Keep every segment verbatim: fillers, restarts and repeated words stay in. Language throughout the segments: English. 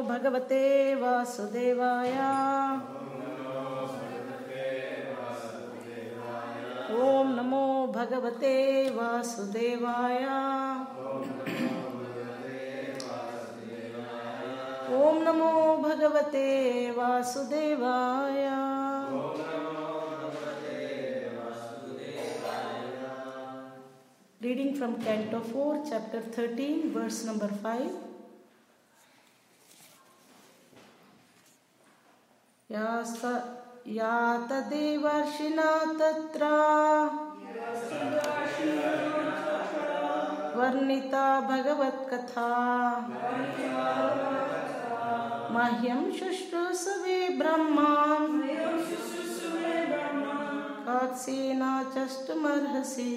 भगवते वासुदेवाय। ओम नमो भगवते वासुदेवाय। ओम नमो भगवते वासुदेवाय। Reading from Canto four, chapter thirteen, verse number five. या तदेवर्षिणा तत्र वर्णिता भगवत्कथा मह्यं शुश्रूषवे ब्रह्मान् कात्सेनाचष्टुमर्हसि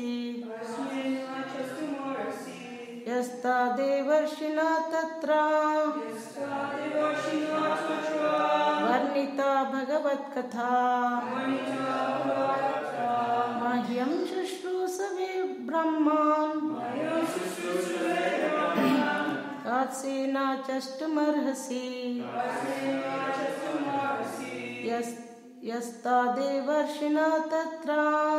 यस्तादेवर्षिणा तत्र वर्णिता भगवत्कथा मह्यं शुश्रूषवे ब्रह्मान् कात्सेनाचष्टुमर्हसि यस्तादेवर्षिणा तत्र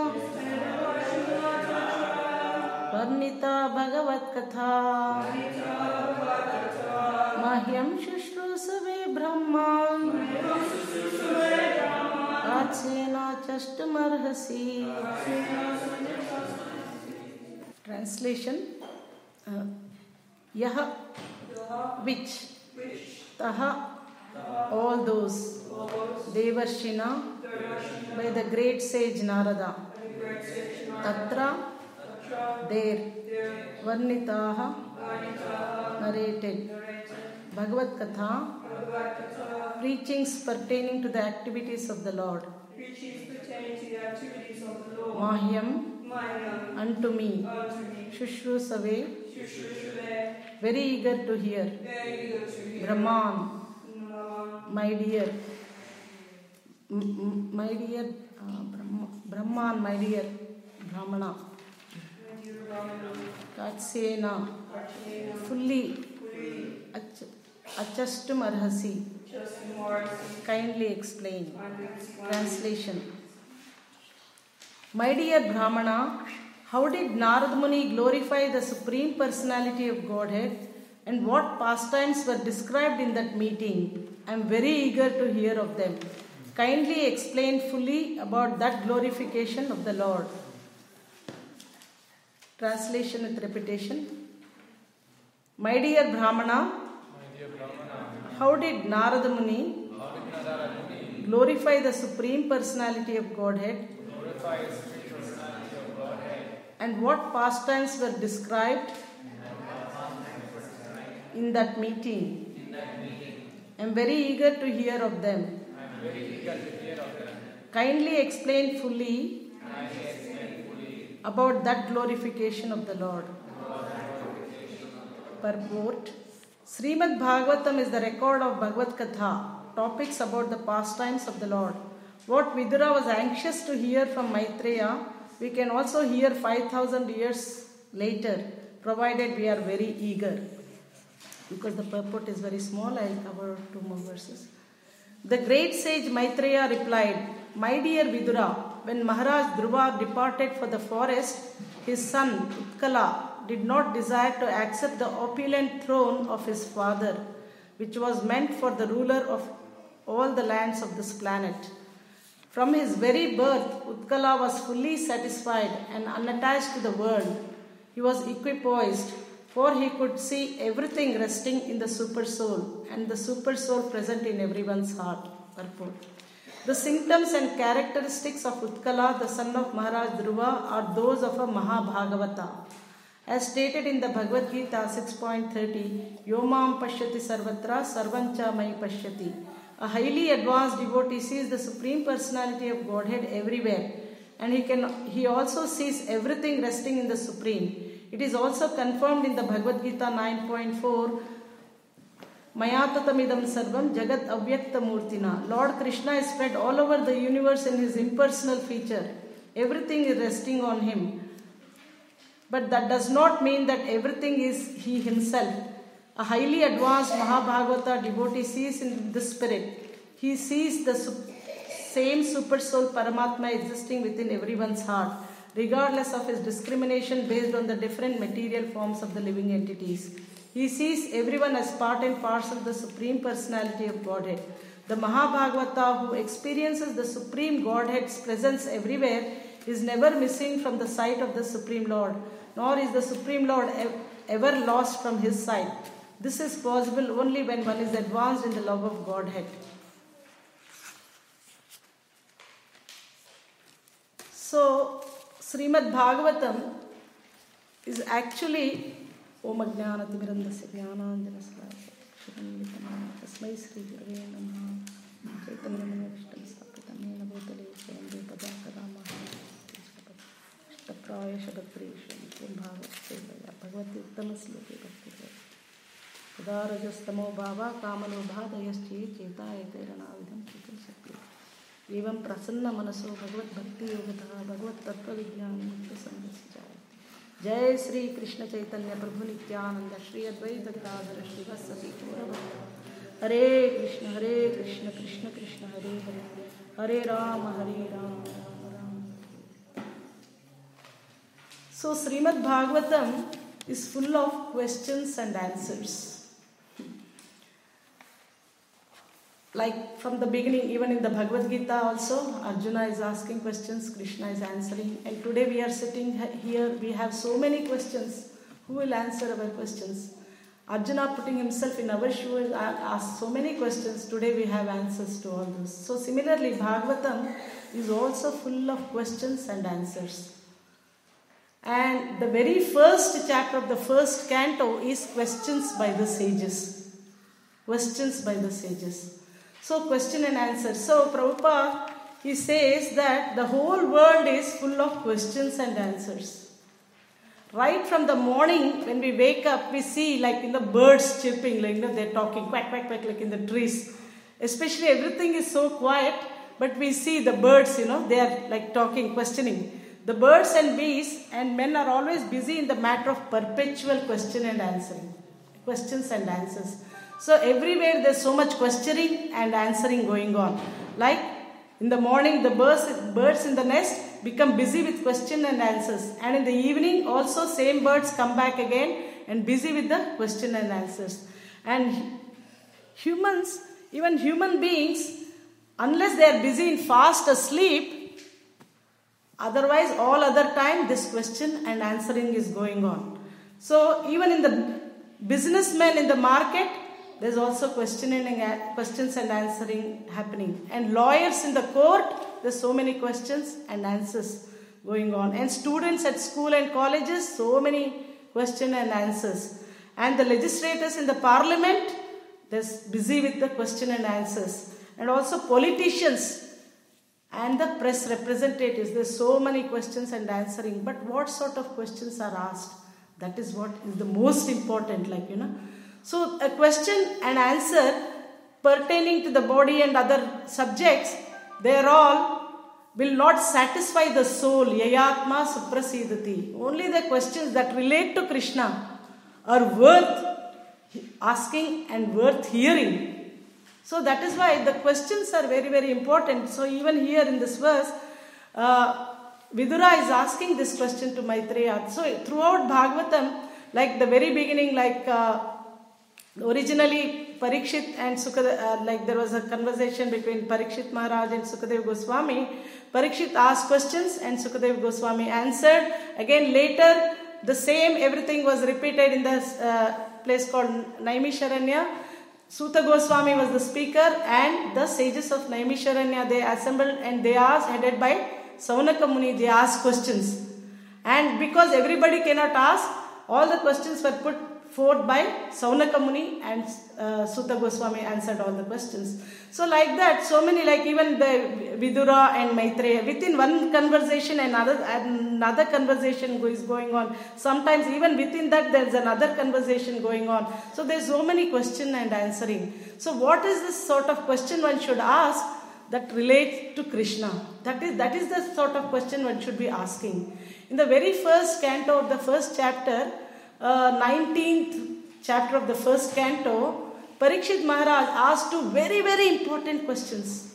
वर्णिता भगवत्कथा मह्यं शुश्रूषवे ब्रह्मान् कात्सेनाचष्टुमर्हसि. Translation: uh, Yah, which, Taha, all those, Devarshina, by the great sage Narada, Tatra, there, Varnitaha, narrated, Bhagavad Katha, preachings pertaining to the activities of the Lord. Mahyam, unto me, Shushrusave, very eager to hear. Brahman, my dear, my dear, uh, Brahman, my dear, Brahmana. Katsena, fully, Achastum Arhasi, kindly explain. Translation: My dear Brahmana, how did Narad Muni glorify the Supreme Personality of Godhead, and what pastimes were described in that meeting? I am very eager to hear of them. Kindly explain fully about that glorification of the Lord. Translation with repetition. My dear Brahmana, how did Narada Muni glorify the Supreme Personality of Godhead, and what pastimes were described in that meeting? I am very eager to hear of them. Kindly explain fully about that glorification of the Lord. Purport: Srimad Bhagavatam is the record of Bhagavad Katha, topics about the pastimes of the Lord. What Vidura was anxious to hear from Maitreya, we can also hear five thousand years later, provided we are very eager. Because the purport is very small, I will cover two more verses. The great sage Maitreya replied, My dear Vidura, when Maharaj Dhruva departed for the forest, his son Utkala did not desire to accept the opulent throne of his father, which was meant for the ruler of all the lands of this planet. From his very birth, Utkala was fully satisfied and unattached to the world. He was equipoised, for he could see everything resting in the super soul and the super soul present in everyone's heart. Purport: The symptoms and characteristics of Utkala, the son of Maharaj Dhruva, are those of a Mahabhagavata. As stated in the Bhagavad Gita six point thirty, Yomam Pashyati Sarvatra Sarvancha Mai Pashyati. A highly advanced devotee sees the Supreme Personality of Godhead everywhere, and he can he also sees everything resting in the Supreme. It is also confirmed in the Bhagavad Gita nine point four, Mayatatamidam Sarvam Jagat Avyakta Murtina. Lord Krishna is spread all over the universe in his impersonal feature. Everything is resting on him. But that does not mean that everything is he himself. A highly advanced Mahabhagavata devotee sees in the spirit. He sees the sup- same super soul Paramatma existing within everyone's heart, regardless of his discrimination based on the different material forms of the living entities. He sees everyone as part and parcel of the Supreme Personality of Godhead. The Mahabhagavata, who experiences the Supreme Godhead's presence everywhere, is never missing from the sight of the Supreme Lord, nor is the Supreme Lord ever lost from his sight. This is possible only when one is advanced in the love of Godhead. So, Srimad Bhagavatam is actually Om Ajnana Timirandasya Jnananjana Salakaya Tasmai Sri Gurave Namaha Chaitanya Manavishtam Stapitam Yena Bhutale Swayam Padakara Maha Praya Shabatrisham Kim Bhagat Sevaya Bhagavati Uttama Sloke Bhakti Udarajastamo Bhava Kamano Bhadayaschi Cheta Eteranavidam Chitam Sakti Evam Prasanna Manaso Bhagavad Bhakti Yogata Bhagavad Tattva Vijnana Mukta Sandhya Jai Sri Krishna Chaitanya Prabhu Nityananda Shri Advaita Gadadhara Srivasati Gaurava Hare Krishna Hare Krishna Krishna Krishna Hare Hare Hare Rama Hare Rama Rama Rama. So Srimad Bhagavatam is full of questions and answers. Like from the beginning, even in the Bhagavad Gita also, Arjuna is asking questions, Krishna is answering. And today we are sitting here, we have so many questions. Who will answer our questions? Arjuna putting himself in our shoes asked so many questions. Today we have answers to all those. So similarly, Bhagavatam is also full of questions and answers. And the very first chapter of the first canto is questions by the sages. Questions by the sages. So question and answer. So Prabhupada, he says that the whole world is full of questions and answers. Right from the morning when we wake up, we see like in the birds chirping, like you know, they're talking quack, quack, quack, like in the trees. Especially everything is so quiet, but we see the birds, you know, they are like talking, questioning. The birds and bees and men are always busy in the matter of perpetual question and answering. Questions and answers. So everywhere there's so much questioning and answering going on. Like in the morning the birds, birds in the nest become busy with question and answers. And in the evening also same birds come back again and busy with the question and answers. And humans, even human beings, unless they are busy in fast asleep, otherwise all other time this question and answering is going on. So even in the businessmen in the market, there's also questioning and questions and answering happening. And lawyers in the court, there's so many questions and answers going on. And students at school and colleges, so many questions and answers. And the legislators in the parliament, they're busy with the question and answers. And also politicians and the press representatives, there's so many questions and answering. But what sort of questions are asked? That is what is the most important, like, you know. So a question and answer pertaining to the body and other subjects, they are all will not satisfy the soul. Yayatma suprasidati. Only the questions that relate to Krishna are worth asking and worth hearing. So that is why the questions are very, very important. So even here in this verse, uh, Vidura is asking this question to Maitreya. So throughout Bhagavatam, like the very beginning, like uh, originally Parikshit and Sukadeva, uh, like there was a conversation between Parikshit Maharaj and Sukadeva Goswami. Parikshit asked questions and Sukadeva Goswami answered. Again later, the same everything was repeated in the uh, place called Naimisharanya. Suta Goswami was the speaker and the sages of Naimisharanya, they assembled and they asked, headed by Saunaka Muni, they asked questions. And because everybody cannot ask, all the questions were put forth by Saunaka Muni and uh, Suta Goswami answered all the questions. So like that, so many, like even the Vidura and Maitreya, within one conversation another another conversation is going on. Sometimes even within that there is another conversation going on. So there is so many question and answering. So what is this sort of question one should ask that relates to Krishna? That is, that is the sort of question one should be asking. In the very first canto of the first chapter, uh, nineteenth chapter of the first canto, Parikshit Maharaj asked two very, very important questions.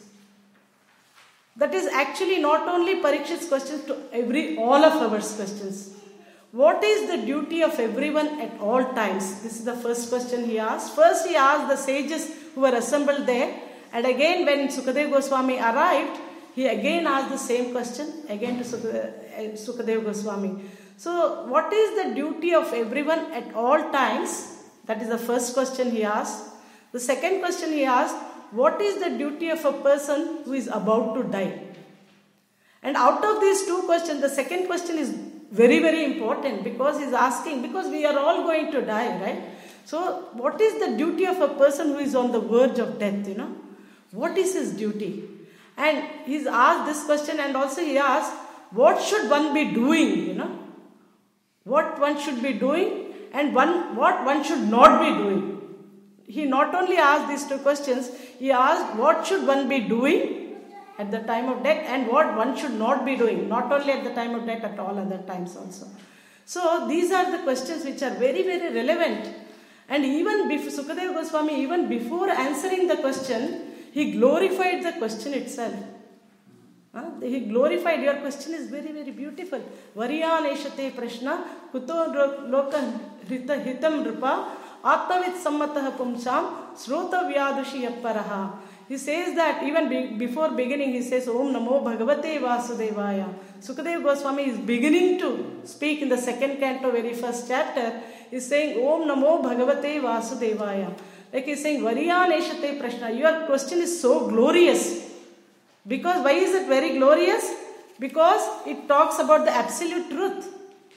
That is actually not only Parikshit's questions, to every all of our questions. What is the duty of everyone at all times? This is the first question he asked. First he asked the sages who were assembled there. And again when Sukadeva Goswami arrived, he again asked the same question again to Sukadeva Goswami. So what is the duty of everyone at all times? That is the first question he asked. The second question he asked, what is the duty of a person who is about to die? And out of these two questions, the second question is very, very important, because he's asking, because we are all going to die, right? So what is the duty of a person who is on the verge of death, you know? What is his duty? And he's asked this question, and also he asked, what should one be doing, you know? What one should be doing and one, what one should not be doing. He not only asked these two questions, he asked what should one be doing at the time of death and what one should not be doing, not only at the time of death, at all other times also. So these are the questions which are very, very relevant. And even before, Sukadeva Goswami, even before answering the question, he glorified the question itself. Huh? He glorified, your question is very, very beautiful. Varyaneshate prashna kuto loka hitam rupa Atavit sammatah pumsam srota vyadushi yapparaha. He says that even be, before beginning, he says, Om Namo Bhagavate Vasudevaya. Sukadeva Goswami is beginning to speak in the second canto, very first chapter. He is saying, Om Namo Bhagavate Vasudevaya. Like he is saying, Varyaneshate prashna. Your question is so glorious. Because why is it very glorious? Because it talks about the absolute truth.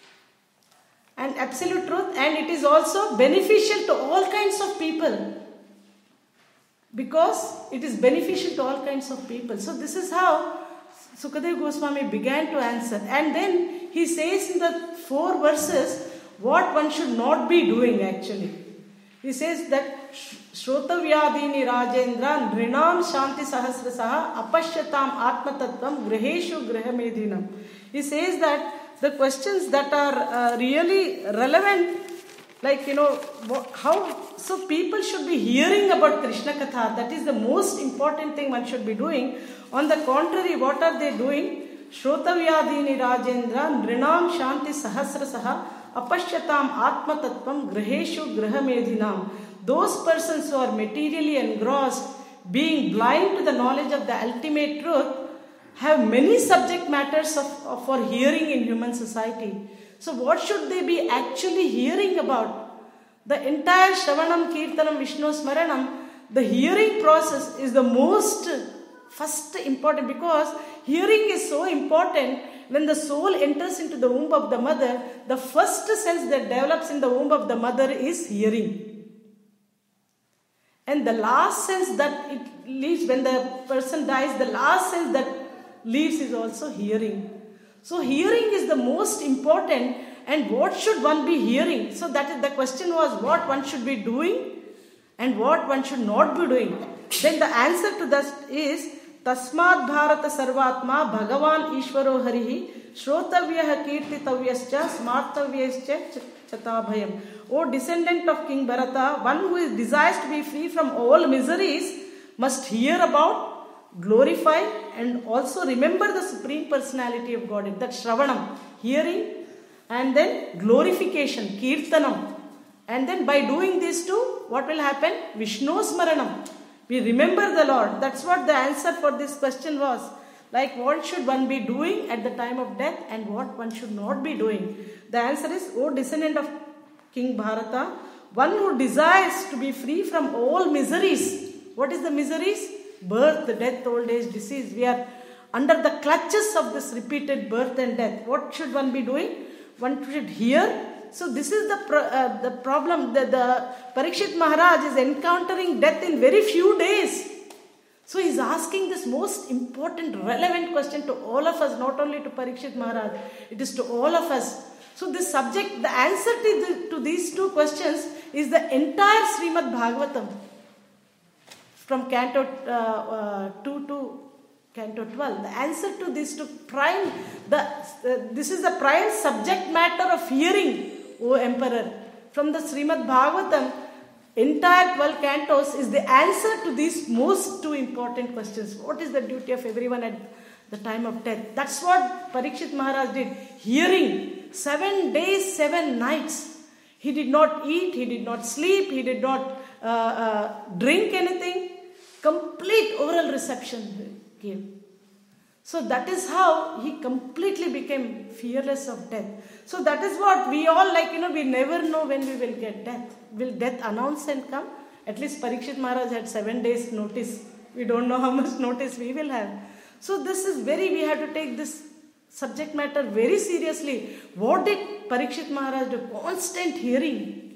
And absolute truth, and it is also beneficial to all kinds of people. Because it is beneficial to all kinds of people. So this is how Sukadeva Goswami began to answer. And then he says in the four verses what one should not be doing actually. He says that Shrotavyadini Rajendra Nrinam Shanti Sahasrasaha Apashyatam Atmatattvam Griheshu Grihamedinam. He says that the questions that are uh, really relevant, like, you know, how, so people should be hearing about Krishna Katha. That is the most important thing one should be doing. On the contrary, what are they doing? Shrotavyadini Rajendra Nrinam Shanti Sahasrasaha Apashyatam Atma Tattvam Griheshu Grihamedinam. Those persons who are materially engrossed, being blind to the knowledge of the ultimate truth, have many subject matters of, of, for hearing in human society. So what should they be actually hearing about? The entire Shravanam, Kirtanam, Vishnu Smaranam, the hearing process is the most first important, because hearing is so important. When the soul enters into the womb of the mother, the first sense that develops in the womb of the mother is hearing. And the last sense that it leaves when the person dies, the last sense that leaves is also hearing. So hearing is the most important, and what should one be hearing? So that is, the question was what one should be doing and what one should not be doing. Then the answer to that is Tasmad Bharata Sarvatma Bhagavan Ishvaro Harihi Shrotavyah Kirtitavyascha Smartavyascha Chatabhayam. O descendant of King Bharata, one who is desires to be free from all miseries must hear about, glorify, and also remember the Supreme Personality of Godhead. That Shravanam, hearing, and then glorification, Kirtanam. And then by doing these two, what will happen? Vishnu Smaranam. We remember the Lord. That's what the answer for this question was. Like, what should one be doing at the time of death and what one should not be doing? The answer is, O descendant of King Bharata, one who desires to be free from all miseries. What is the miseries? Birth, death, old age, disease. We are under the clutches of this repeated birth and death. What should one be doing? One should hear. So this is the pro, uh, the problem. The, the Parikshit Maharaj is encountering death in very few days. So he is asking this most important, relevant question to all of us, not only to Parikshit Maharaj. It is to all of us. So this subject, the answer to, the, to these two questions is the entire Srimad Bhagavatam. From Canto uh, uh, two to Canto twelve. The answer to this to prime, the, uh, this is the prime subject matter of hearing, O Emperor. from the Srimad Bhagavatam, entire twelve cantos is the answer to these most two important questions. What is the duty of everyone at the time of death? That's what Parikshit Maharaj did. Hearing, seven days, seven nights. He did not eat, he did not sleep, he did not uh, uh, drink anything. Complete oral reception he gave. So that is how he completely became fearless of death. So that is what we all like, you know, we never know when we will get death. Will death announce and come? At least Parikshit Maharaj had seven days notice. We don't know how much notice we will have. So this is very, we have to take this subject matter very seriously. What did Parikshit Maharaj do? Constant hearing.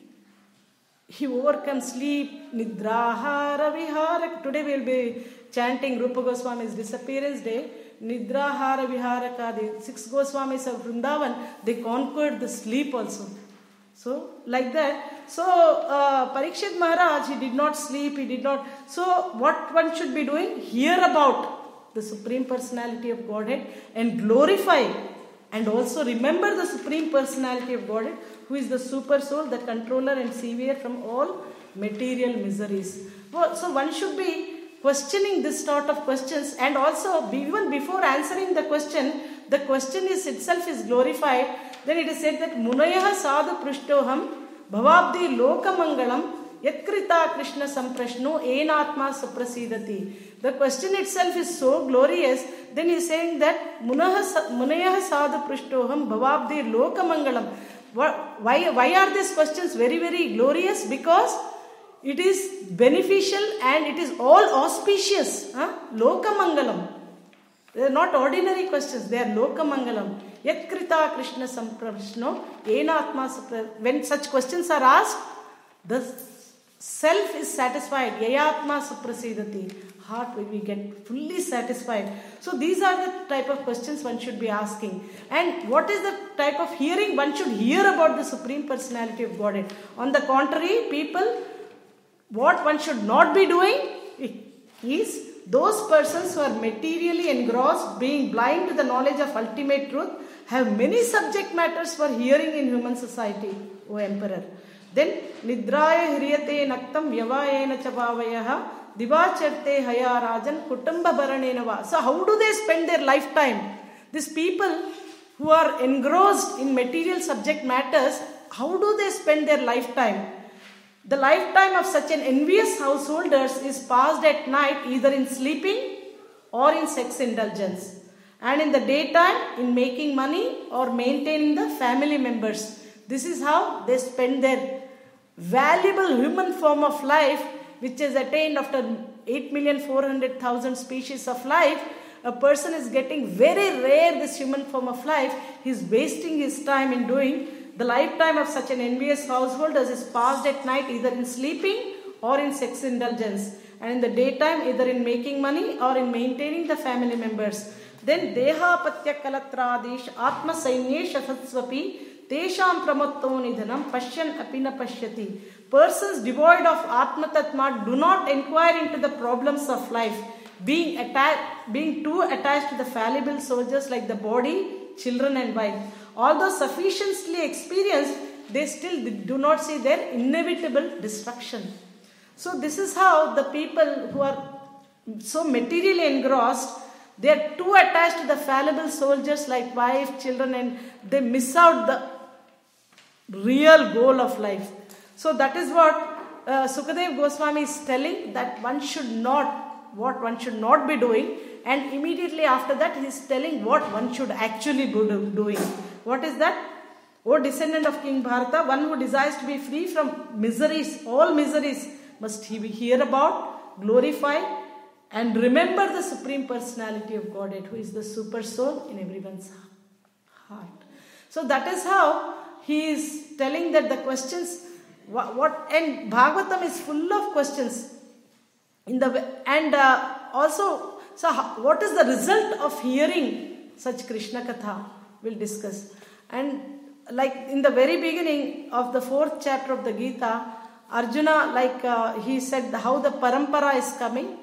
He overcome sleep, nidra, hara, vihara. Today we will be chanting Rupa Goswami's disappearance day. Nidra, hara, viharaka. The six Goswamis of Vrindavan, they conquered the sleep also. So, like that. So, uh, Parikshit Maharaj, he did not sleep, he did not. So, what one should be doing? Hear about the Supreme Personality of Godhead and glorify and also remember the Supreme Personality of Godhead, who is the super soul, the controller and savior from all material miseries. So, one should be questioning this sort of questions, and also even before answering the question, the question is itself is glorified. Then it is said that Munayaha sadhu prishtoham bhavabdi lokamangalam yatkrita krishna samprashno enatma suprasidati. The question itself is so glorious. Then he is saying that Munayaha sadhu prishtoham bhavabdi lokamangalam. Why, why are these questions very, very glorious? Because it is beneficial and it is all auspicious. Huh? Lokamangalam. They are not ordinary questions. They are lokamangalam. Yatkrita Krishna samprashno enatma supra. When such questions are asked, the self is satisfied. Yayatma suprasidati. Heart will be get fully satisfied. So these are the type of questions one should be asking. And what is the type of hearing? One should hear about the Supreme Personality of Godhead. On the contrary, people, what one should not be doing is those persons who are materially engrossed, being blind to the knowledge of ultimate truth, have many subject matters for hearing in human society, O Emperor. Then, nidraya hriyate naktam vyavayena chavavayaha divacharte haya rajan kutamba baranenava. So how do they spend their lifetime? These people who are engrossed in material subject matters, how do they spend their lifetime? The lifetime of such an envious householders is passed at night either in sleeping or in sex indulgence, and in the daytime in making money or maintaining the family members. This is how they spend their valuable human form of life, which is attained after eight million four hundred thousand species of life. A person is getting very rare this human form of life. He is wasting his time in doing. The lifetime of such an envious householders is passed at night either in sleeping or in sex indulgence, and in the daytime either in making money or in maintaining the family members. Then deha patya kalatradish atma sainyesha satsvapi tesham pramotto nidhanam pashyan apina pashyati. Persons devoid of atma tatma do not inquire into the problems of life, being attached, being too attached to the fallible soldiers like the body, children and wife. Although sufficiently experienced, they still do not see their inevitable destruction. So this is how the people who are so materially engrossed, they are too attached to the fallible soldiers like wife, children, and they miss out the real goal of life. So that is what uh, Sukadev Goswami is telling, that one should not, what one should not be doing, and immediately after that he is telling what one should actually be doing. What is that? O descendant of King Bharata, one who desires to be free from miseries, all miseries, must he hear about, glorify, and remember the Supreme Personality of Godhead, who is the super soul in everyone's heart. So that is how he is telling that the questions, what, what and Bhagavatam is full of questions. In the and uh, also, so how, what is the result of hearing such Krishna Katha? We'll discuss. And like in the very beginning of the fourth chapter of the Gita, Arjuna, like uh, he said how the parampara is coming.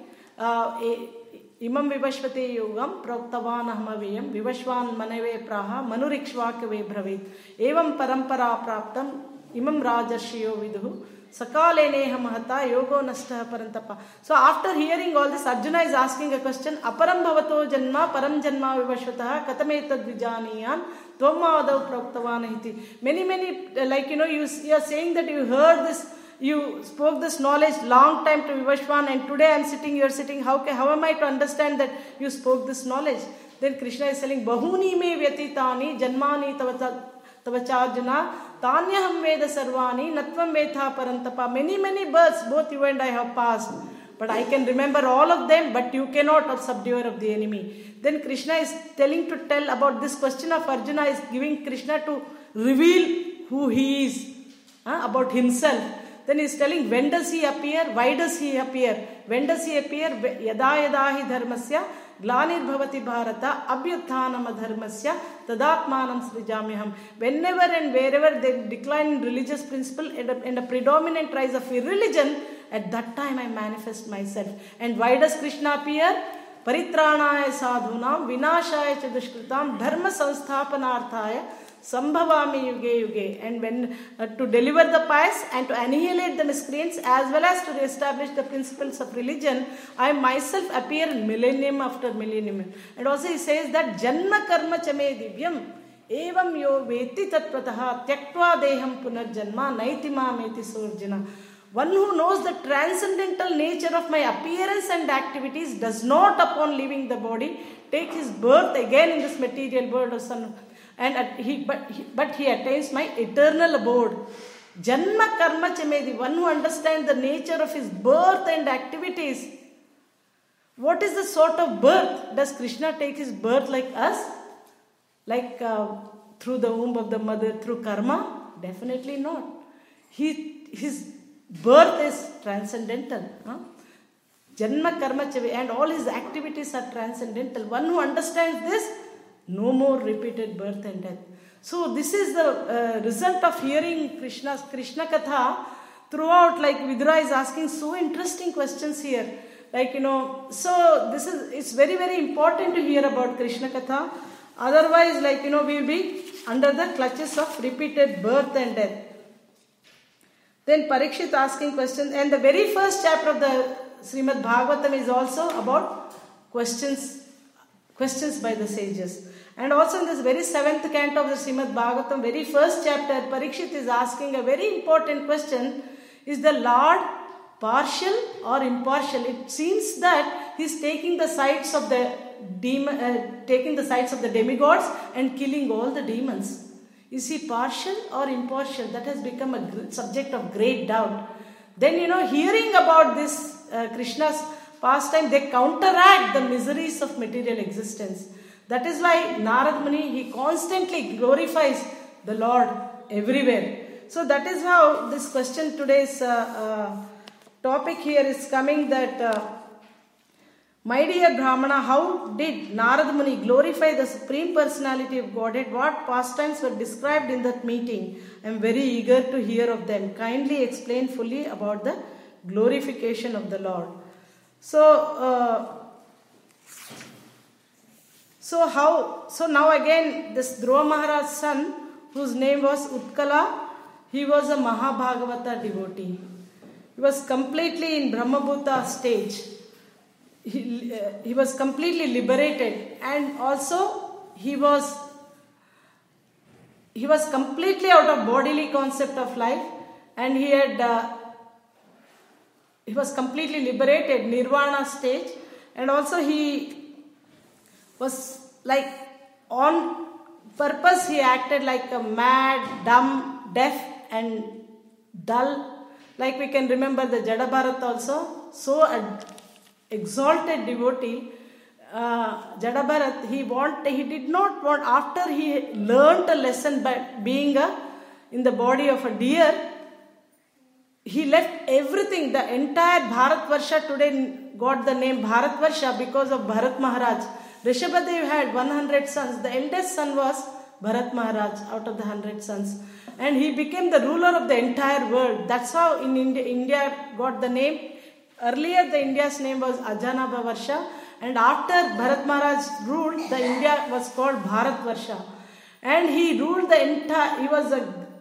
Imam vivashvate yogam proktavan ahamaveyam vivashvan manave praha manurikshvakave bravit evam parampara praptam imam rajarshiyo viduhu sakale neha mahata yogo nastha parantapa. So after hearing all this, Arjuna is asking a question. Aparam bhavato janma param janma vivashvatah katametad vijaniyan tvamavadav proktavanahiti. Many, many, like, you know, you, you are saying that you heard this, you spoke this knowledge long time to Vivashvan, and today I am sitting, you are sitting. How, how am I to understand that you spoke this knowledge? Then Krishna is telling, Bahuni me vyatitani janmani tavacharjuna tanyaham veda sarvani natvam vetha parantapa. Many, many births, both you and I have passed. But I can remember all of them, but you cannot, of subduer of the enemy. Then Krishna is telling to tell about this question of Arjuna, is giving Krishna to reveal who he is, uh, about himself. Then he is telling, when does he appear? Why does he appear? When does he appear? Yada yada hi dharmasya glanir bhavati bharata abhyuthanam adharmasya tadatmanam srijamyaham. Whenever and wherever they decline in religious principle and a, and a predominant rise of irreligion, at that time I manifest myself. And why does Krishna appear? Paritranaya sadhunam vinashaya chadushkritam dharma samsthapanarthaya sambhavami yuge yuge. And when uh, to deliver the pious and to annihilate the miscreants, as well as to re-establish the principles of religion, I myself appear in millennium after millennium. And also he says that janma karma chame divyam evam yo veti tatpataha tyaktva deham punarjanma naitima meti surjana. One who knows the transcendental nature of my appearance and activities does not, upon leaving the body, take his birth again in this material world of sun. And at, he, but, he, but he attains my eternal abode. Janma karma chamedi, one who understands the nature of his birth and activities. What is the sort of birth? Does Krishna take his birth like us? Like uh, through the womb of the mother, through karma? Definitely not. He, his birth is transcendental. Huh? Janma karma chavi, and all his activities are transcendental. One who understands this, no more repeated birth and death. So this is the uh, result of hearing Krishna's Krishna Katha throughout. Like Vidura is asking so interesting questions here. Like, you know, so this is, it's very, very important to hear about Krishna Katha. Otherwise, like, you know, we will be under the clutches of repeated birth and death. Then Parikshit asking questions, and the very first chapter of the Srimad Bhagavatam is also about questions, questions by the sages. And also in this very seventh canto of the Srimad Bhagavatam, very first chapter, Parikshit is asking a very important question: is the Lord partial or impartial? It seems that he is taking the sides of the demon, uh, taking the sides of the demigods and killing all the demons. Is he partial or impartial? That has become a subject of great doubt. Then, you know, hearing about this uh, Krishna's pastime, they counteract the miseries of material existence. That is why Narad Muni, he constantly glorifies the Lord everywhere. So that is how this question, today's uh, uh, topic here is coming, that uh, my dear Brahmana, how did Narad Muni glorify the Supreme Personality of Godhead? What pastimes were described in that meeting? I am very eager to hear of them. Kindly explain fully about the glorification of the Lord. So, uh, so how? So now again, this Dhruva Maharaj's son, whose name was Utkala, he was a Mahabhagavata devotee. He was completely in Brahmabhuta stage. He, uh, he was completely liberated, and also he was he was completely out of bodily concept of life, and he had uh, he was completely liberated, nirvana stage, and also he was like on purpose he acted like a mad, dumb, deaf and dull. Like we can remember the Jada Bharat also, so a exalted devotee, uh, Jada Bharat, he want, he did not want, after he learnt a lesson by being a, in the body of a deer, he left everything. The entire Bharatvarsha today got the name Bharatvarsha because of Bharat Maharaj. Rishabhadev had one hundred sons. The eldest son was Bharat Maharaj out of the one hundred sons. And he became the ruler of the entire world. That's how in India, India got the name. Earlier, the India's name was Ajanabha Varsha, and after Bharat Maharaj ruled, the India was called Bharatvarsha. And he ruled the entire, he was a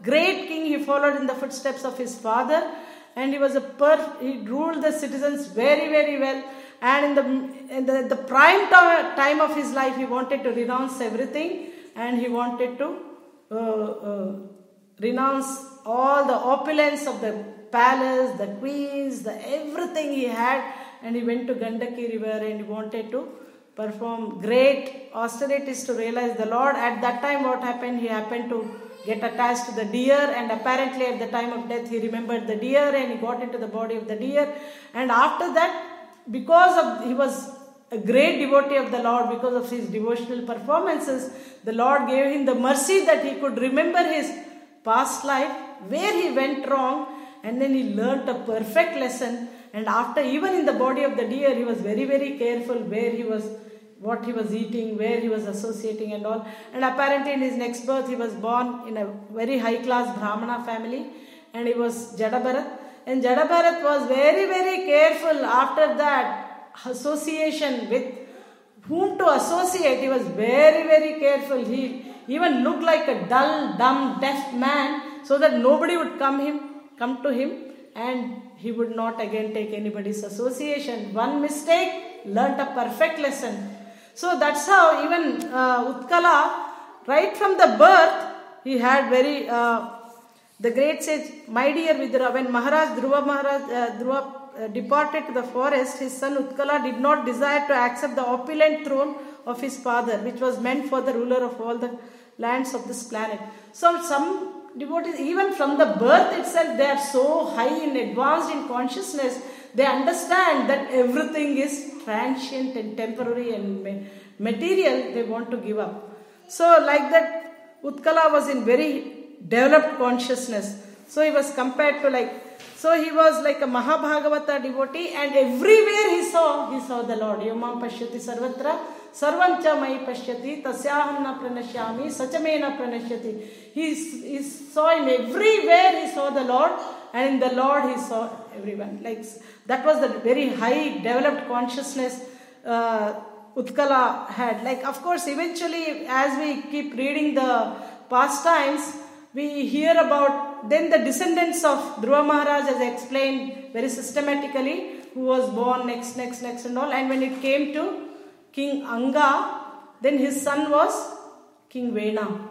great king. He followed in the footsteps of his father, and he was a per- he ruled the citizens very, very well. And in the in the, the prime time of his life, he wanted to renounce everything, and he wanted to uh, uh, renounce all the opulence of the palace, the queens, the everything he had, and he went to Gandaki river and he wanted to perform great austerities to realize the Lord. At that time, what happened? He happened to get attached to the deer, and apparently at the time of death, he remembered the deer and he got into the body of the deer. And after that, because of he was a great devotee of the Lord, because of his devotional performances, the Lord gave him the mercy that he could remember his past life, where he went wrong, and then he learnt a perfect lesson. And after, even in the body of the deer, he was very, very careful where he was, what he was eating, where he was associating and all. And apparently in his next birth, he was born in a very high class Brahmana family, and he was Jadabharat. And Jadabharat was very, very careful after that association with whom to associate. He was very, very careful. He even looked like a dull, dumb, deaf man, so that nobody would come him, come to him, and he would not again take anybody's association. One mistake, learnt a perfect lesson. So that's how even uh, Utkala, right from the birth, he had very, uh, the great sage, my dear Vidura, when Maharaj Dhruva, Maharaj, uh, Dhruva uh, departed to the forest, his son Utkala did not desire to accept the opulent throne of his father, which was meant for the ruler of all the lands of this planet. So some devotees, even from the birth itself, they are so high and advanced in consciousness, they understand that everything is transient and temporary and material, they want to give up. So like that, Utkala was in very developed consciousness. So he was compared to like, so he was like a Mahabhagavata devotee, and everywhere he saw, he saw the Lord. Yomam pashyati sarvatra, sarvancha mai pashyati, tasyaham na pranashyami, sachame na pranashyati. He, he saw him everywhere, he saw the Lord, and in the Lord he saw everyone. Like that was the very high developed consciousness uh, Utkala had. Like, of course, eventually, as we keep reading the pastimes, we hear about then the descendants of Dhruva Maharaj, as explained very systematically, who was born next, next, next and all. And when it came to King Anga, then his son was King Vena.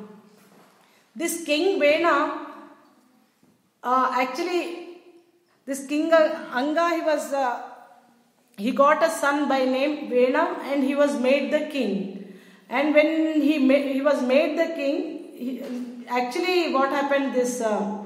This King Vena, uh, actually, this King Anga, he was, uh, he got a son by name Vena, and he was made the king. And when he ma- he was made the king, he, actually what happened, this uh,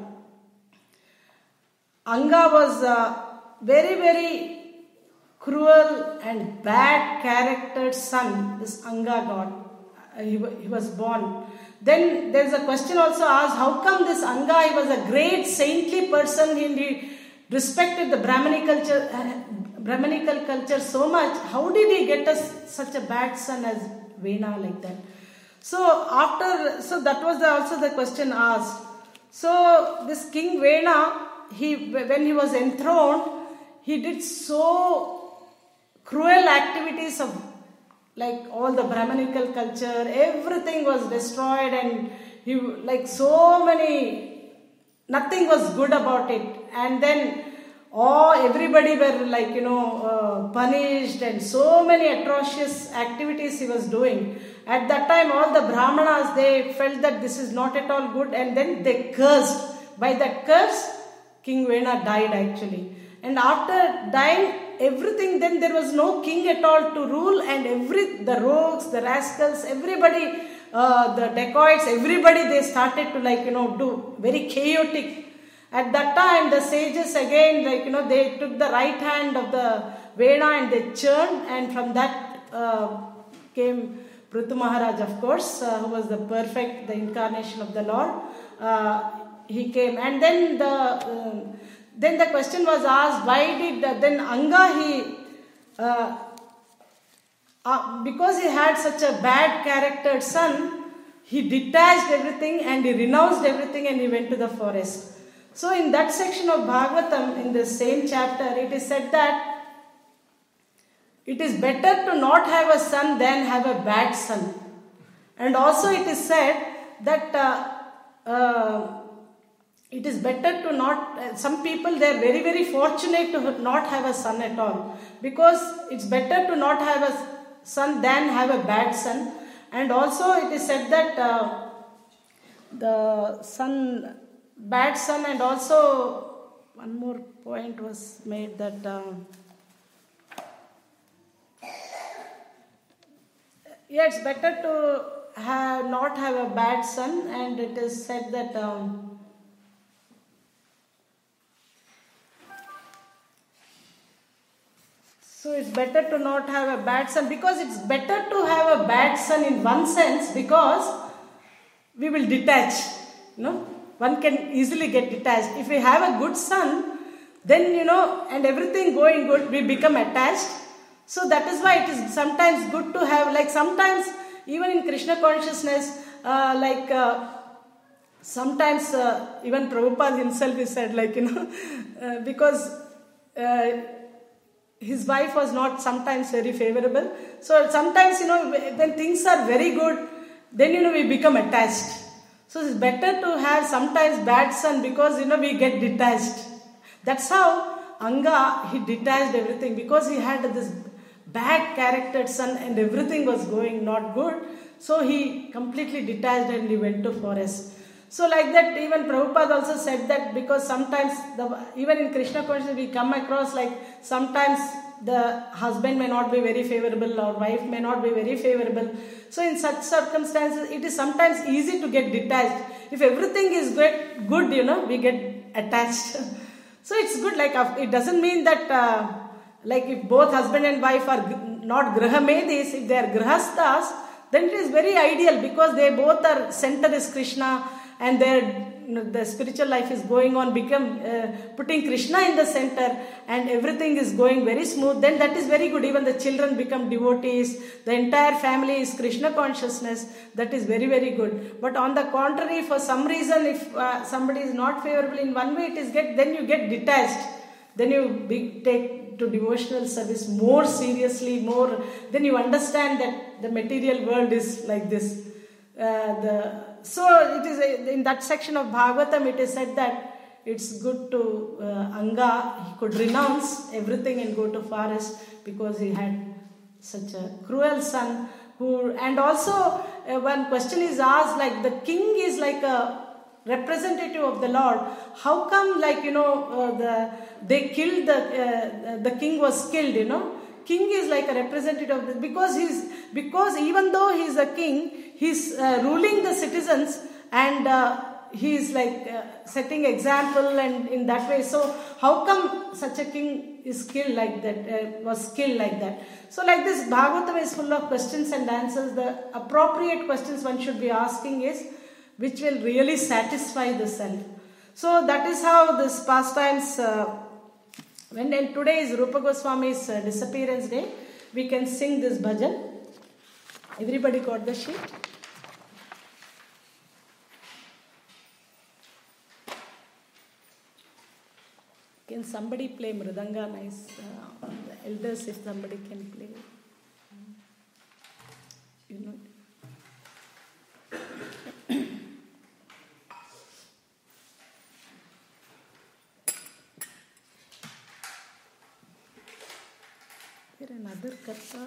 Anga was uh, very, very cruel and bad charactered son, this Anga got. Uh, he, he was born. Then there's a question also asked, how come this Anga, he was a great saintly person, and he respected the Brahmanic culture, uh, Brahmanical culture so much, how did he get us such a bad son as Vena like that? So after, so that was the, also the question asked. So this King Vena, he when he was enthroned, he did so cruel activities of like all the Brahmanical culture, everything was destroyed, and he like so many, nothing was good about it. And then oh, everybody were like, you know, uh, punished, and so many atrocious activities he was doing. At that time, all the Brahmanas, they felt that this is not at all good, and then they cursed. By that curse, King Vena died actually. And after dying, everything, then there was no king at all to rule, and every, the rogues, the rascals, everybody, uh, the dacoits, everybody, they started to like, you know, do very chaotic. At that time, the sages again, like, you know, they took the right hand of the Vena and they churned, and from that uh, came Prithu Maharaj, of course, uh, who was the perfect, the incarnation of the Lord. Uh, he came, and then the uh, then the question was asked, why did the, then Anga, he, uh, uh, because he had such a bad charactered son, he detached everything and he renounced everything and he went to the forest. So in that section of Bhagavatam, in the same chapter, it is said that it is better to not have a son than have a bad son. And also it is said that uh, uh, it is better to not, uh, some people they are very very fortunate to not have a son at all, because it's better to not have a son than have a bad son. And also it is said that uh, the son, bad son, and also one more point was made that uh, yeah, it's better to have not have a bad son, and it is said that um, so it's better to not have a bad son, because it's better to have a bad son in one sense, because we will detach, you know, one can easily get detached. If we have a good son, then, you know, and everything going good, we become attached. So that is why it is sometimes good to have, like sometimes even in Krishna consciousness, uh, like uh, sometimes uh, even Prabhupada himself is said, like, you know, uh, because uh, his wife was not sometimes very favorable. So sometimes, you know, when things are very good, then, you know, we become attached. So it's better to have sometimes bad son, because, you know, we get detached. That's how Anga, he detached everything, because he had this bad character son and everything was going not good. So he completely detached and he went to forest. So like that, even Prabhupada also said that, because sometimes, the, even in Krishna consciousness, we come across like sometimes the husband may not be very favorable or wife may not be very favorable. So in such circumstances, it is sometimes easy to get detached. If everything is good, good, you know, we get attached. So it's good, like it doesn't mean that uh, like if both husband and wife are not grahamedis, if they are grahasthas, then it is very ideal, because they both are, center is Krishna, and their you know, the spiritual life is going on, become uh, putting Krishna in the center, and everything is going very smooth, then that is very good. Even the children become devotees, the entire family is Krishna consciousness, that is very very good. But on the contrary, for some reason, if uh, somebody is not favorable in one way, it is get, then you get detached, then you be, take to devotional service more seriously, more, then you understand that the material world is like this. Uh, the So it is a, in that section of Bhagavatam, it is said that it's good to uh, Anga, he could renounce everything and go to forest, because he had such a cruel son. Who, and also uh, one question is asked, like the king is like a representative of the Lord. How come, like, you know, uh, the they killed the uh, the king was killed, you know. King is like a representative of the, because he's because even though he's a king, he's uh, ruling the citizens, and uh, he is like uh, setting example, and in that way. So how come such a king is killed like that, uh, was killed like that? So like this, Bhagavatam is full of questions and answers. The appropriate questions one should be asking is, which will really satisfy the self. So that is how this pastimes, uh, when and today is Rupa Goswami's uh, disappearance day, we can sing this bhajan. Everybody got the sheet? Can somebody play Mridanga nice? Uh, the elders, if somebody can play. You know. There another katha.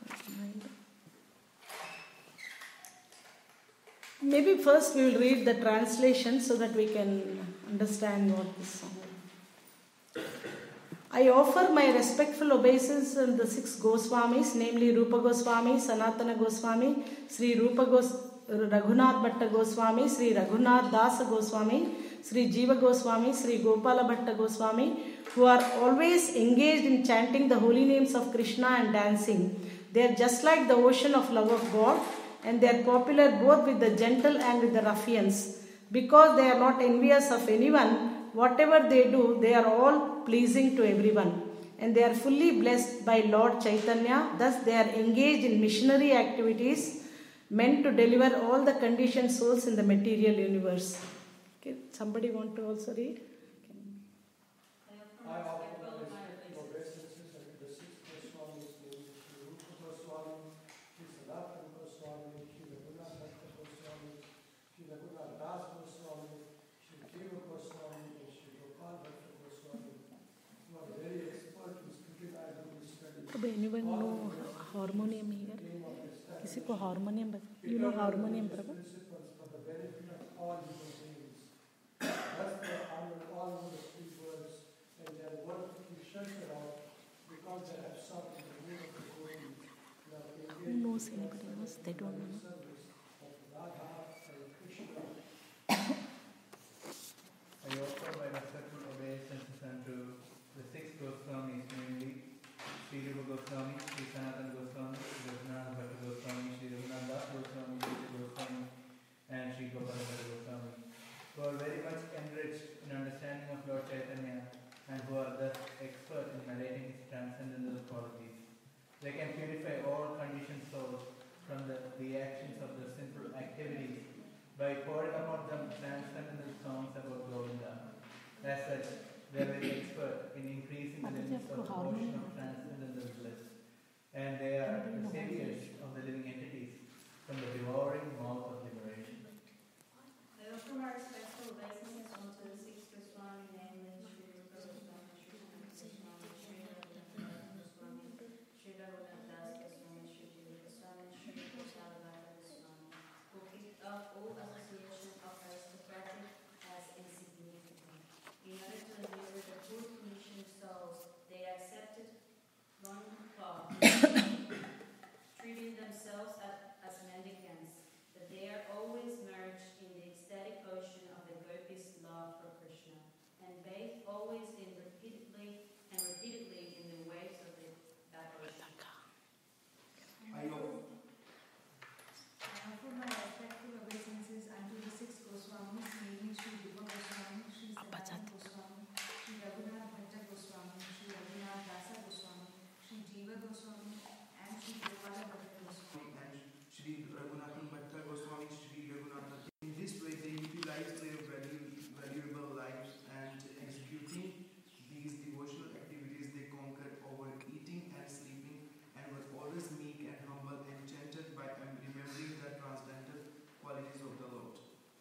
Maybe first we will read the translation so that we can understand what this song is. I offer my respectful obeisance to the six Goswamis, namely Rupa Goswami, Sanatana Goswami, Sri Rupa Gos- Raghunath Bhatta Goswami, Sri Raghunath Dasa Goswami, Sri Jiva Goswami, Sri Gopala Bhatta Goswami, who are always engaged in chanting the holy names of Krishna and dancing. They are just like the ocean of love of God, and they are popular both with the gentle and with the ruffians. Because they are not envious of anyone, whatever they do, they are all pleasing to everyone. And they are fully blessed by Lord Chaitanya. Thus they are engaged in missionary activities meant to deliver all the conditioned souls in the material universe. Okay, somebody want to also read? I offer my respectful obeisances to the six Goswamis, Sri Rupa Goswami, Sri Sanatana Goswami, Sri Raghunath Bhatta Goswami, Sri Raghunath Das Goswami, Sri Jiva Goswami, अब anyone no harmonium here? किसी को harmonium? You know harmonium प्रभु? Who knows? Anybody knows? They don't know. I offer my respectful obeisances unto the six Goswamis, namely Sri Rupa Goswami, Sri Sanatana Goswami, Sri Raghunath Bhatta Goswami, Sri Raghunath Das Goswami, Sri Goswami, and Sri Gopala Goswami, who are very much enriched in understanding of Lord Chaitanya and who are thus expert in narrating his transcendental qualities. They can purify all conditioned souls from the reactions of the sinful activities by pouring upon them transcendental songs about Govinda. As such, they are very expert in increasing the limits of the portion of transcendental bliss, and they are the saviors of the living entities from the devouring mouth of liberation. I offer my respectful obeisances unto the six Goswami, namely Sri Rupa Goswami, Sri Sanatana Goswami, Sri Raghunath Goswami, Sri Raghunath Das Goswami, Sri Jiva Goswami, Sri Gopala Goswami, who kicked off all association of aristocratic as insignificant. In order to deliver the poor conditioned souls, they accepted one path, treating themselves as, as mendicants, but they are always merged in the ecstatic ocean of the gopis' love for Krishna, and bathe always in repeatedly and repeatedly in the waves of the, that ocean. I offer I offer my respectful obeisances unto the six Goswamis, namely Sri Rupa Goswami, Sri Sanatana Goswami, Sri Raghunath Bhatta Goswami, Sri Raghunath Dasa Goswami, Sri Jiva Goswami, and Sri Gopala Bhatta Goswami. and Sri Raghunath Bhatta Goswami, Sri Raghunath. In this way, they utilize their valu- valuable lives and executing these devotional activities. They conquered overeating and sleeping, and were always meek and humble, enchanted by remembering the transcendental qualities of the Lord.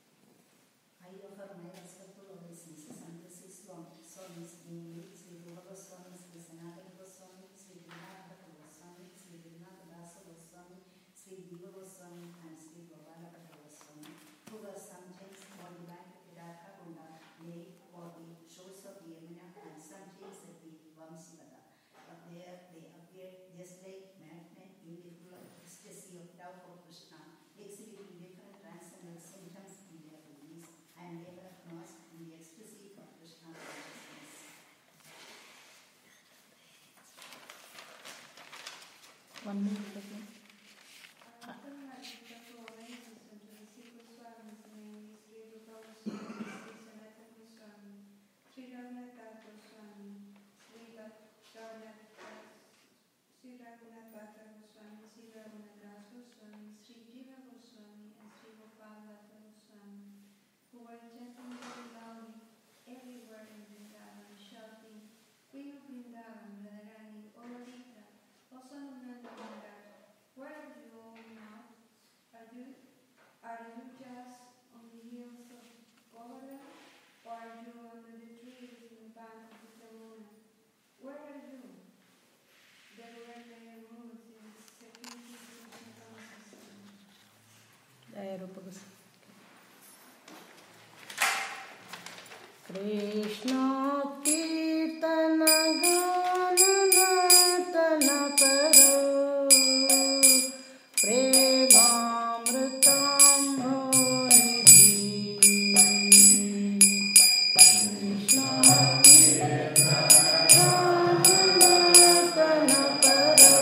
I offer my respectful obeisances unto six Swamis, namely Sri Rupa Goswami, Sri Sanatana Goswami, Sri Raghunath Bhatta Goswami, Sri Raghunath Dasa Goswami, Sri Jiva Goswami, and Sri Gopala Bhatta Goswami, who were sometimes on the bank of Virakagunda lake or the shores of the Yamuna, and sometimes at the Vamsivada. But there they appeared just like madmen in the full ecstasy of love for Krishna, exhibiting different transcendental symptoms in their bodies, and they were immersed in the ecstasy of Krishna consciousness. One minute again. I offer my respectful obeisances unto the six Goswamis, namely Sri Rupa Goswami, Sri Sanatana Goswami, Sri Raghunath Das Goswami, Sri Raghunath Das, Sri Raghunath Bhatta Goswami, Sri Raghunath Das Goswami, Sri Jiva Goswami, and Sri Gopala Bhatta Goswami, who were chanting very loudly everywhere in Vrindavan, shouting, Queen of Vrindavan, Radharani, O Lalita, O son of Nanda Maharaj, where are you all now? Are you, are you just on the hills of Govardhan, or are you under the trees in the bank of the Yamuna? Where are you? They were their moods in the security system. Jaya Rupa Goswami. Krishna Kirtana Gana Nartana Karo Premamritam Bhonidhi Krishna Kirtana Nartana Karo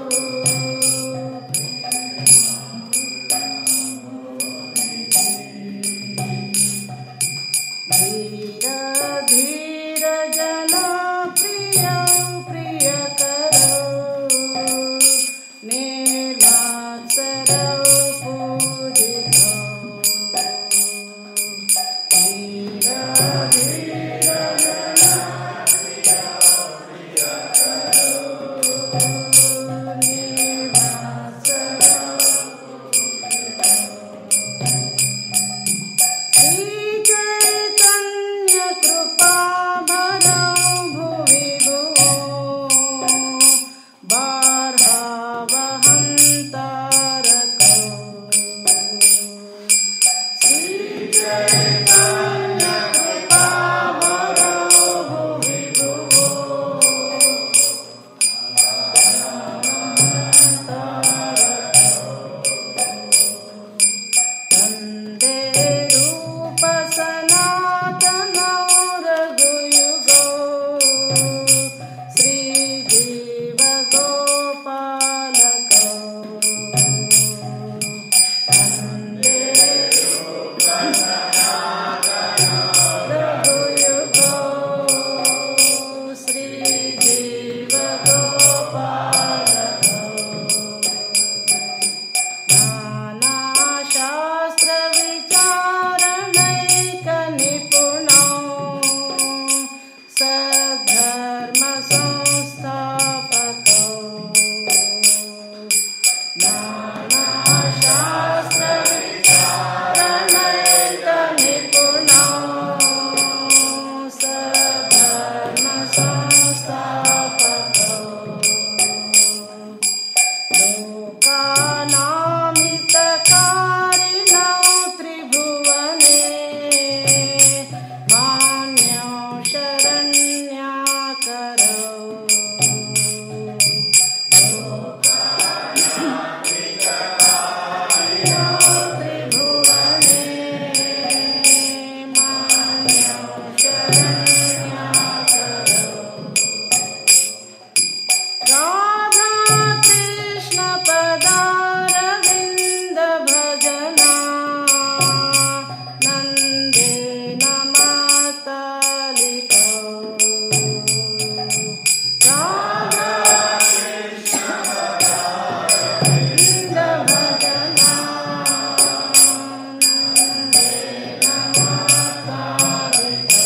Dhira Dhira Jana Priya Priya Karo Nirvansara Pujita Dhira Dhira Jana Priya Priya Karo Nirvansara Sri Chaitanya Kripa Bhara Bhuvi Bhuvo Radha Krishna पदारविन्द भजना नन्देन मातलितो राधा कृष्ण पदारविन्द भजना नन्देन मातलितो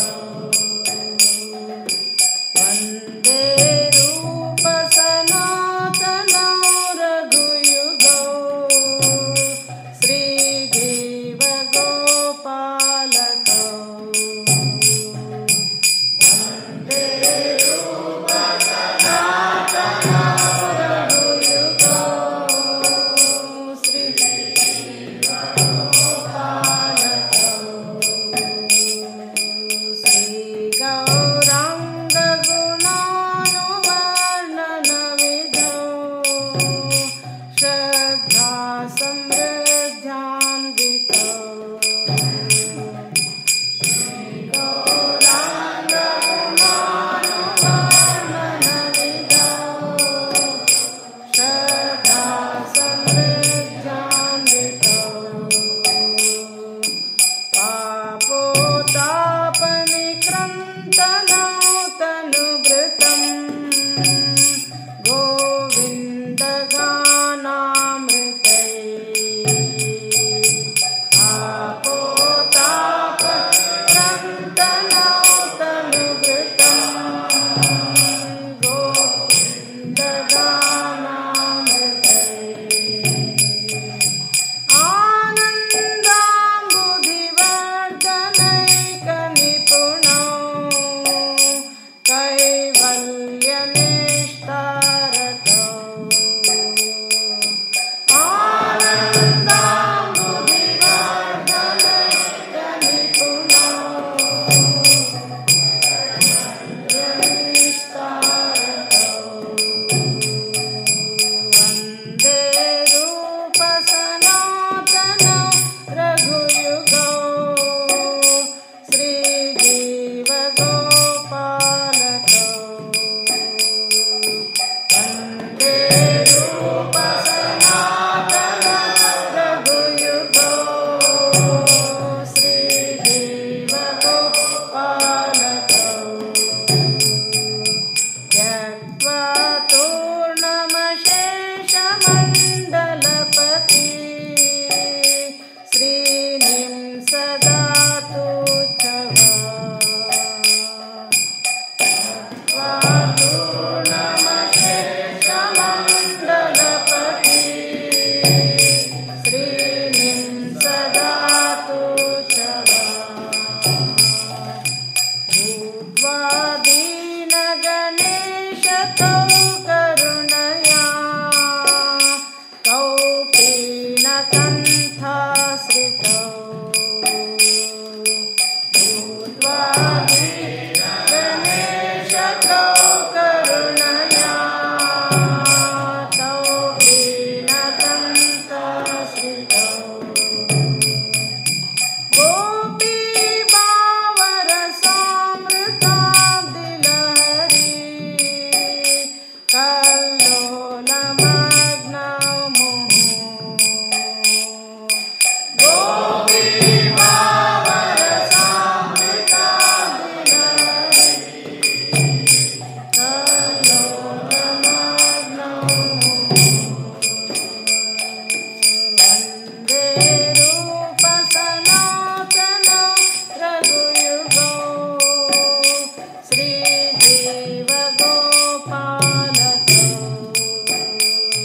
वन्दे रूप सनातनो रघुयुगो श्रीजीव गोपालको वन्दे रूप सनातनो रघुयुगो श्रीजीव गोपालको श्रीगौराङ्ग गुणानुवर्णनविधौ श्रद्धा समृद्ध्यान्वितौ श्रीगौराङ्ग गुणानुवर्णनविधौ श्रद्धा समृद्ध्यान्वितौ पापोतापनिकृन्तनौ तनुभृतं गोविन्दगानामृतै पापोतापनिकृन्तनौ तनुभृतं गोविन्दगानामृतै आनन्दाम्बुधिवर्धनैकनिपुणौ कैवल्यनिष्ठारतौ आनन्दाम्बुधिवर्धनैकनिपुणौ वन्दे रूप सनातनो रघुयुगो श्रीजीव गोपालको वन्दे रूप सनातनो रघुयुगो श्रीजीव गोपालको त्यक्त्वा तूर्णमशेषमण्डलपति श्रीनिं सदा तुच्छवा तूर्णमशेषमण्डलपति श्रीनिं सदा तुच्छवा भूत्वा दीनगणेश तौ करुणया तौ पीनकण्ठाश्रितौ भूत्वा दीनगणेश तौ करुणया तौ पीनकण्ठाश्रितौ गोपी बावर सामृताब्धिलहरी कल्लोलमग्नौ मुहुः गोपी बावर सामृताब्धिलहरी कल्लोलमग्नौ वन्दे रूप सनातनो रघुयुगो श्रीजीव गोपालको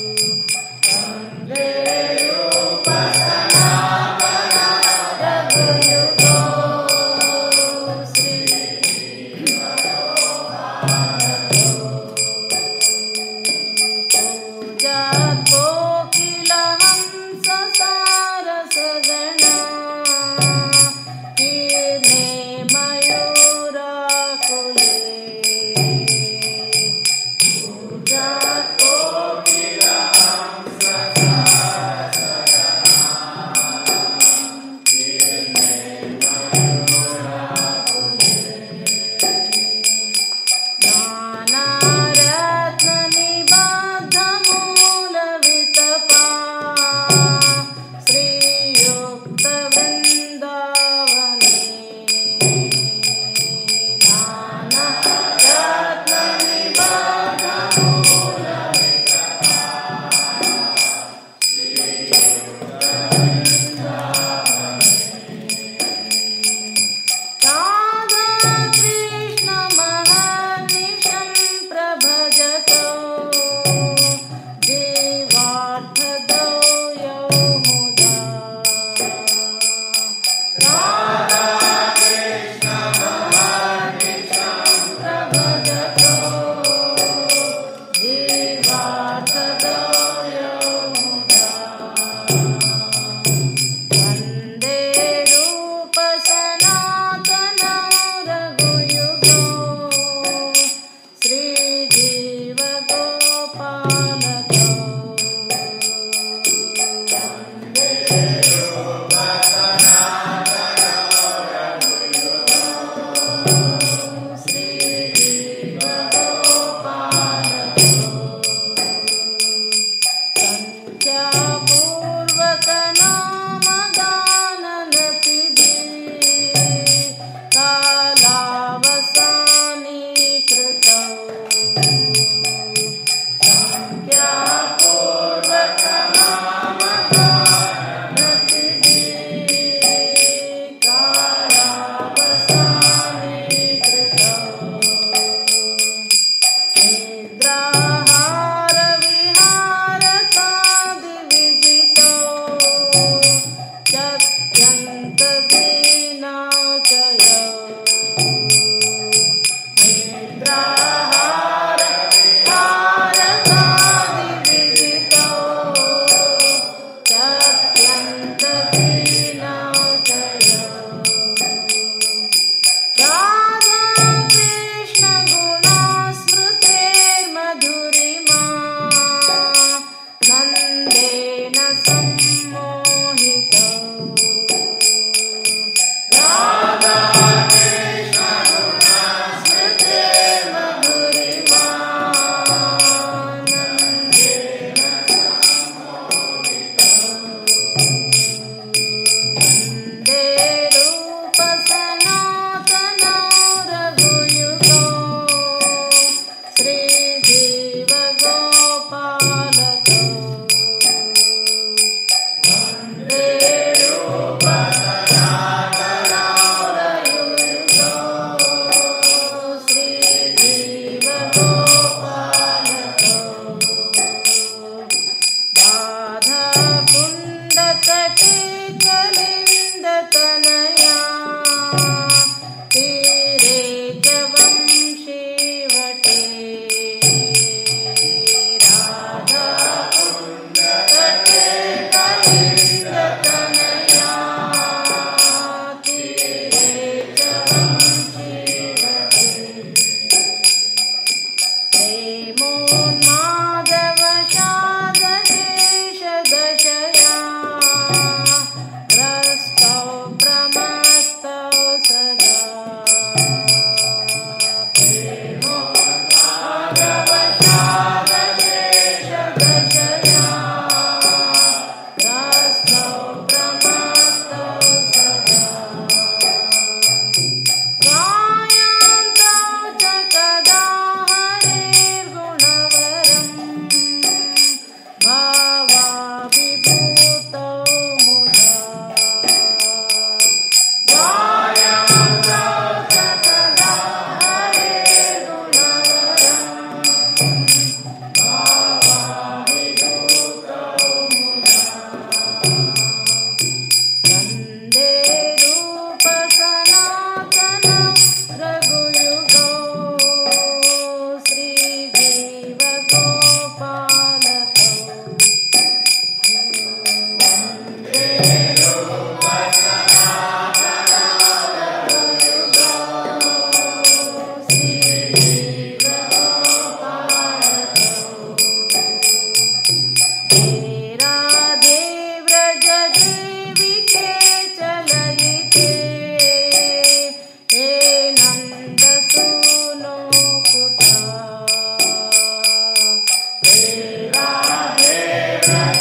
Radhe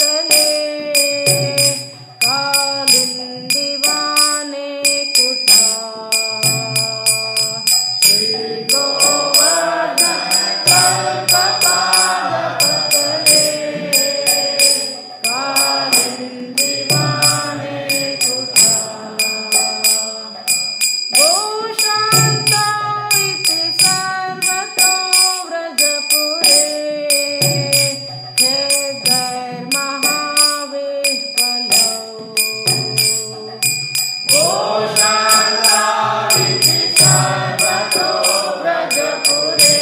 पतले कालिंदिवाने कुटा श्री गोवर्धन कल्पपाद पतले कालिंदिवाने कुटा गोशान्ता इति सर्वतो व्रजपुरे खेदैर्महाविह्वलौ गोशान्ता इति सर्वतो व्रजपुरे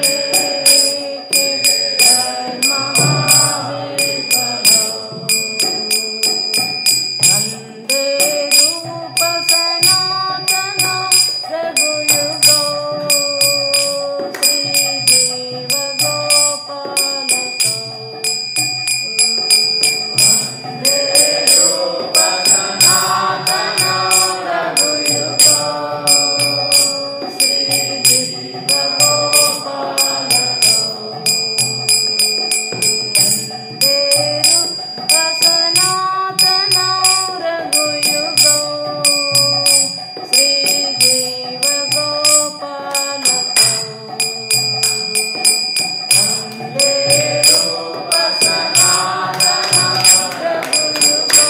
खेदैर्महाविह्वलौ वन्दे रूपसनातनं रघुयुगो श्रीदेवगोपालको वन्दे रूपसनातनं रघुयुगो श्रीदेवगोपालको वन्दे रूपसनातनं रघुयुगो श्रीदेवगोपालको वन्दे रूपसनातनं रघुयुगो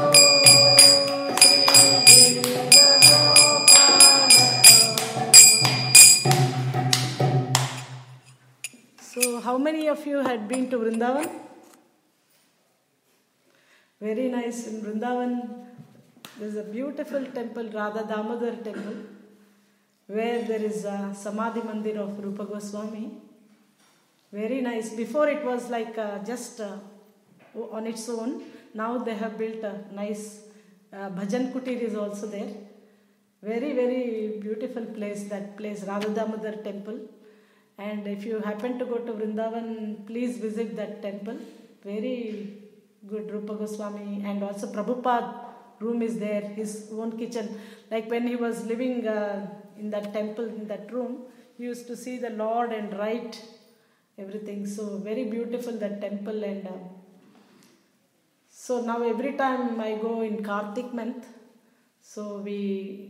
श्रीदेवगोपालको. So, how many of you had been to Vrindavan? Very nice. In Vrindavan, there's a beautiful temple, Radha Damodar temple, where there is a Samadhi Mandir of Rupa Goswami. Very nice. Before it was like uh, just uh, on its own. Now they have built a nice uh, Bhajan Kutir is also there. Very, very beautiful place, that place, Radha Damodar temple. And if you happen to go to Vrindavan, please visit that temple. Very good Rupa Goswami, and also Prabhupada room is there, his own kitchen. Like when he was living uh, in that temple, in that room, he used to see the Lord and write everything. So very beautiful that temple. And uh, so now every time I go in Kartik month, so we,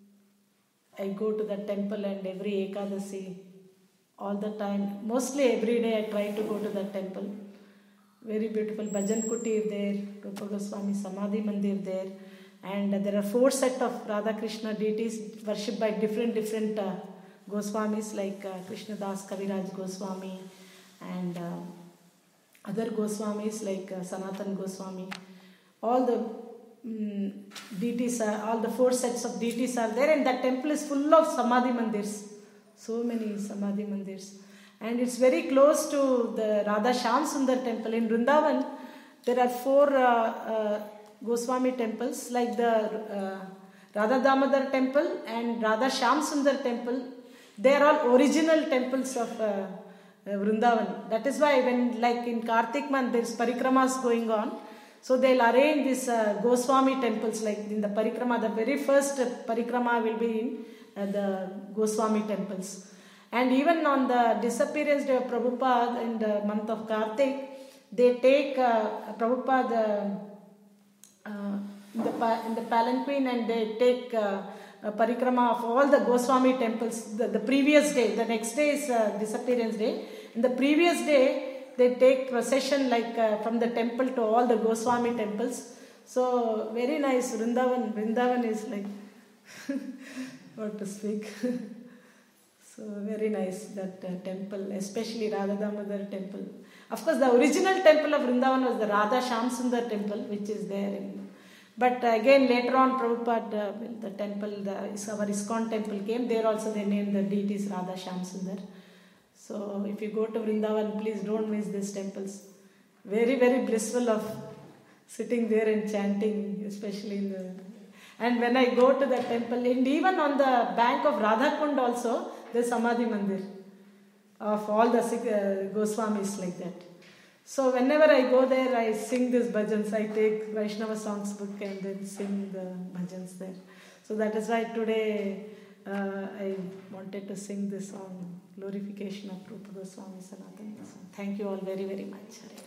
I go to the temple, and every Ekadasi, all the time, mostly every day I try to go to that temple. Very beautiful Bhajan Kutir there, Rupa Goswami Samadhi Mandir there, and there are four set of Radha Krishna deities worshipped by different different uh, Goswamis, like uh, Krishna Das Kaviraj Goswami, and uh, other Goswamis like uh, Sanatan Goswami. All the um, deities are, all the four sets of deities are there, and that temple is full of Samadhi Mandirs. So many Samadhi Mandirs. And it's very close to the Radha Shyam Sundar temple. In Vrindavan, there are four uh, uh, Goswami temples, like the uh, Radha Damodar temple and Radha Shyam Sundar temple. They are all original temples of uh, uh, Vrindavan. That is why when, like in Kartik month, there is parikramas going on. So they'll arrange these uh, Goswami temples, like in the parikrama. The very first parikrama will be in uh, the Goswami temples. And even on the disappearance day of Prabhupada in the month of Kartik, they take uh, Prabhupada uh, uh, in, the, in the palanquin, and they take uh, a parikrama of all the Goswami temples the, the previous day. The next day is uh, disappearance day. In the previous day, they take procession like uh, from the temple to all the Goswami temples. So very nice. Vrindavan, Vrindavan is like what to speak. So very nice that uh, temple, especially Radha Damodar temple. Of course, the original temple of Vrindavan was the Radha Shyam Sundar temple, which is there. In, but uh, again, later on, Prabhupada, uh, the temple, the, our ISKCON temple came. There also they named the deities Radha Shyam Sundar. So if you go to Vrindavan, please don't miss these temples. Very, very blissful of sitting there and chanting, especially in the... And when I go to the temple, and even on the bank of Radhakund also, there's Samadhi Mandir of all the uh, Goswamis like that. So whenever I go there, I sing these bhajans. I take Vaishnava songs book and then sing the bhajans there. So that is why today uh, I wanted to sing this song, Glorification of Rupa Goswami Sanatana Goswami. Thank you all very, very much.